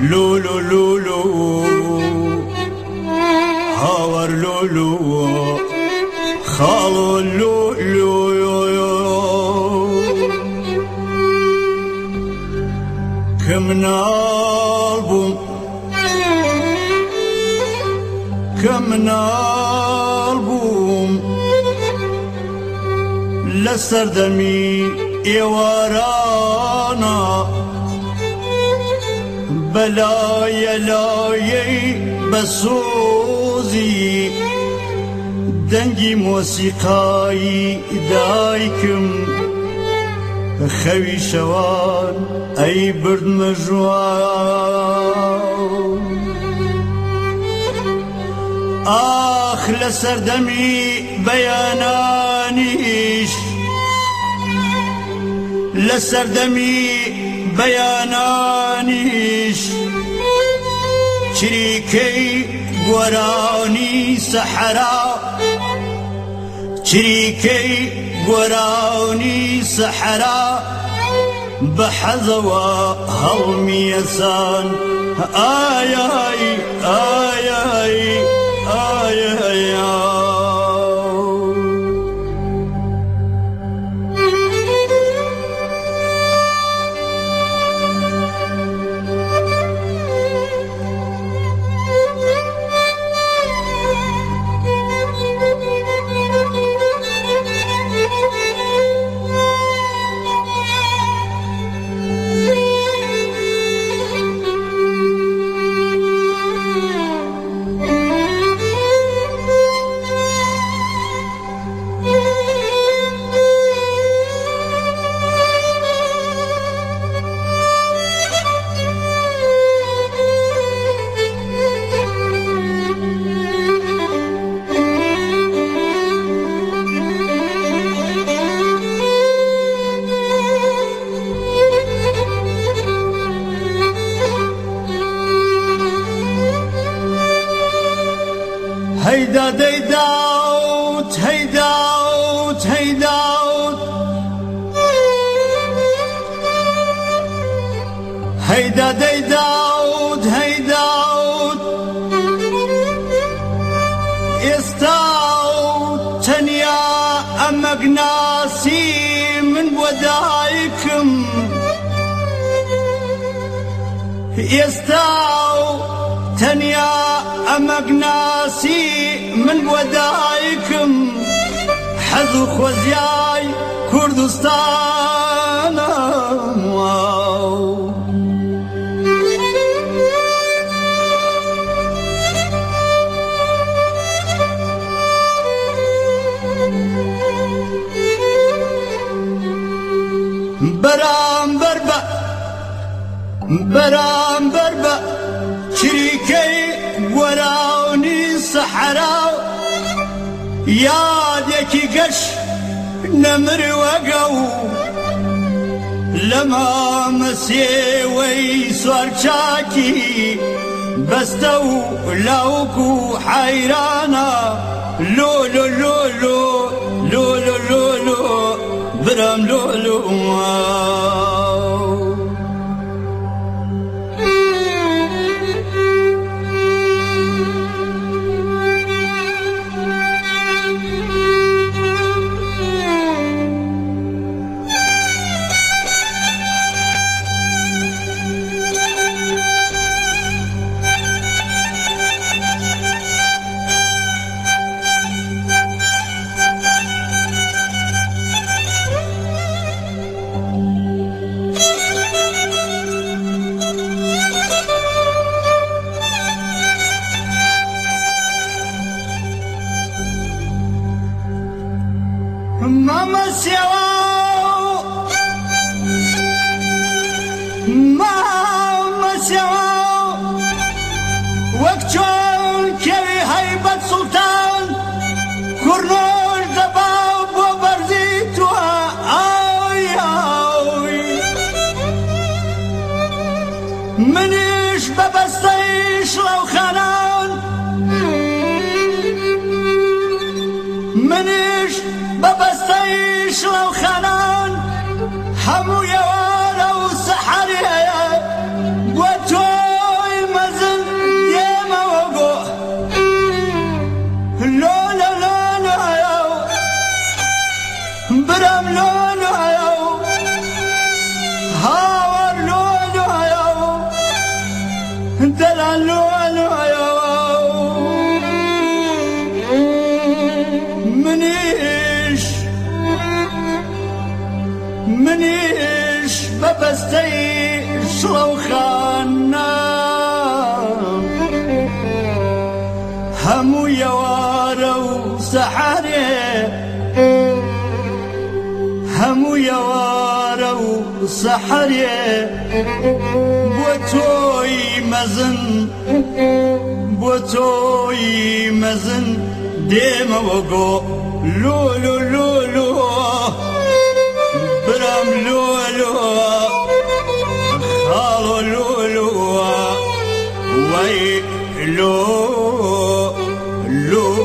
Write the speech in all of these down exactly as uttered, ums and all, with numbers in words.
لولو لولو هاور لولو خالو لولو كم نالبوم كم نالبوم لسر دمي إيوارانا بلايا لايي بسوزي دنجي موسيقاي دايكم خوي شوان أي برد مجوان آخ لسر دمي بيانانيش لسر دمي بيانانيش شريكي قراني سحراء شريكي قراني سحراء بحذوى هضمي يسان آي آي آي آي آي آي هيدا ديداوت هيداوت هيداوت هيدا ديداوت هيداوت استاوت تنيا أمقناسي من ودايكم استاوت تنيا أمقناسي من ودايكم حذو خوزياي كردستان واو برام بربا برام بربا شريكي وراوني صحراء ياديكي قش نمر وقو لما مسيوي سوارشاكي بستو لوكو حيرانا لولو لولو لولو لولو برام لولو ماما سيواو ماما سيواو وقتون كوي هيبة سلطان كرنوش دباب وبرزيتها آوي آوي منيش ببستيش لو خنان منيش ببستيش لو خنان حمو يوانا وسحرية وتو بەبەستەی شڵەوخانە هەموو یەوارە و سەحەرێ هەموو یەوارە و سەحەرێ بۆ تۆی مەزن بۆ تۆی مەزن دێمەوە گۆ لۆلۆ لۆلۆ برام لۆلۆ خاڵۆ لۆلۆ وەی لۆ لۆ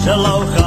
شەڵاو